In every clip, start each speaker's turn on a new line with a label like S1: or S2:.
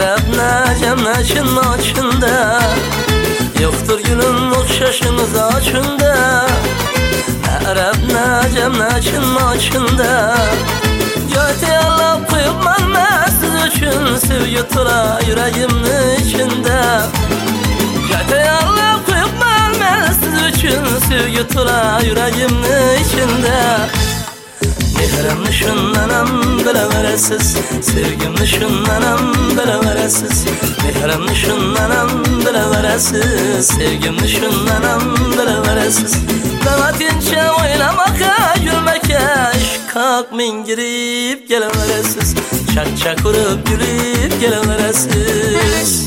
S1: Arab necem neçin maçında, yoktur gülüm okşaşınız açında. Arab necem neçin maçında, göte Allah koyup ben siz üçün sevgi tura yüreğimin içinde. Göte Allah koyup ben siz üçün sevgi tura yüreğimin içinde. Mehrim nişanlanam bileveresiz, sevgim nişanlanam bileveresiz. Mehrim nişanlanam bileveresiz, sevgim nişanlanam bileveresiz. Davetince oynamaka, gülmeke, işkak mingirip geleveresiz. Çak çak vurup gülüp geleveresiz.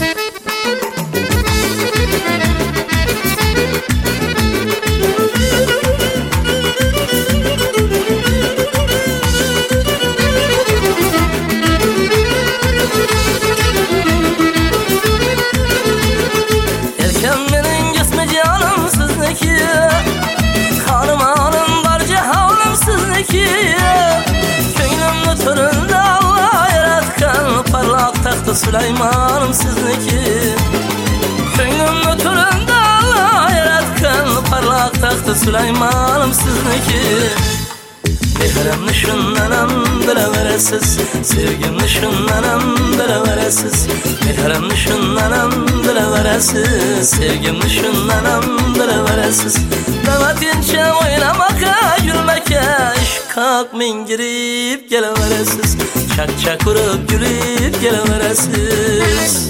S1: Hanım hanım var cehanım sizniki. Könlümün töründe Allah yaratkan parlak tahtı Süleymanım sizniki. Könlümün töründe Allah yaratkan parlak tahtı Süleymanım sizniki. Mehrim nişanlanam bileveresiz, sevgim nişanlanam bileveresiz. Mehrim nişanlanam bileveresiz, sevgim nişanlanam bileveresiz. Davetince oynamaka, gülmeke, işkak mingirip geleveresiz. Çak çak vurup gülüp geleveresiz.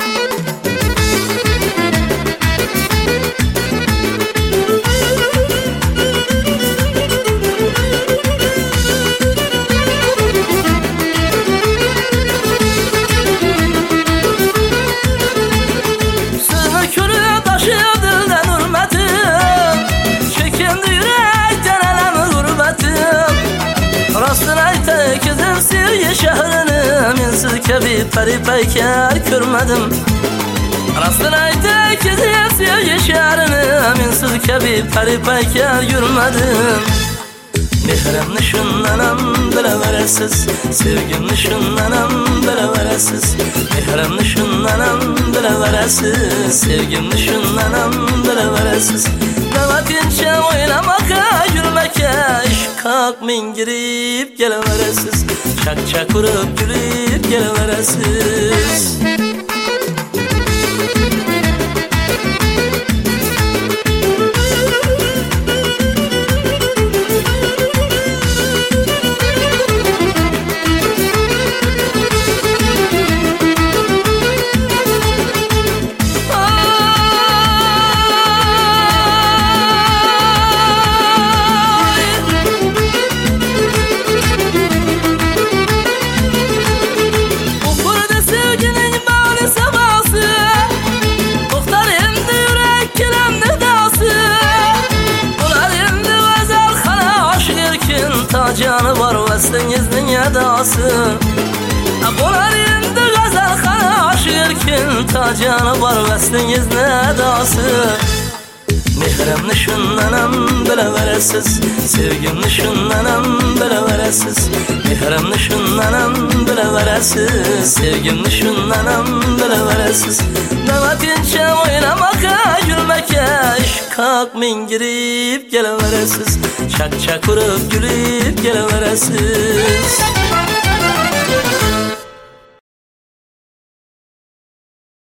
S1: Şehrini minsiz kebi peri peyker görmedim. Rastına ayta kezim sevgi şehrini minsiz kebi peri peyker görmedim. Mehrim nişanlanam bileveresiz, sevgim nişanlanam bileveresiz. Mehrim nişanlanam bileveresiz, sevgim nişanlanam bileveresiz. Davetince oynamaka, gülmeke, işkak mingirip geleveresiz. Çak çak vurup gülüp geleveresiz. Canı var veslinizin yadası. Bunlar indi gazel xana aşırken, ta canı var veslinizin yadası. Mehrim nişanlanam bileveresiz, sevgim nişanlanam bileveresiz. Mehrim nişanlanam bileveresiz, sevgim nişanlanam bileveresiz. Davetince oynamaka, gülmeke, işkak mingirip geleveresiz. Çak çak vurup gülüp geleveresiz.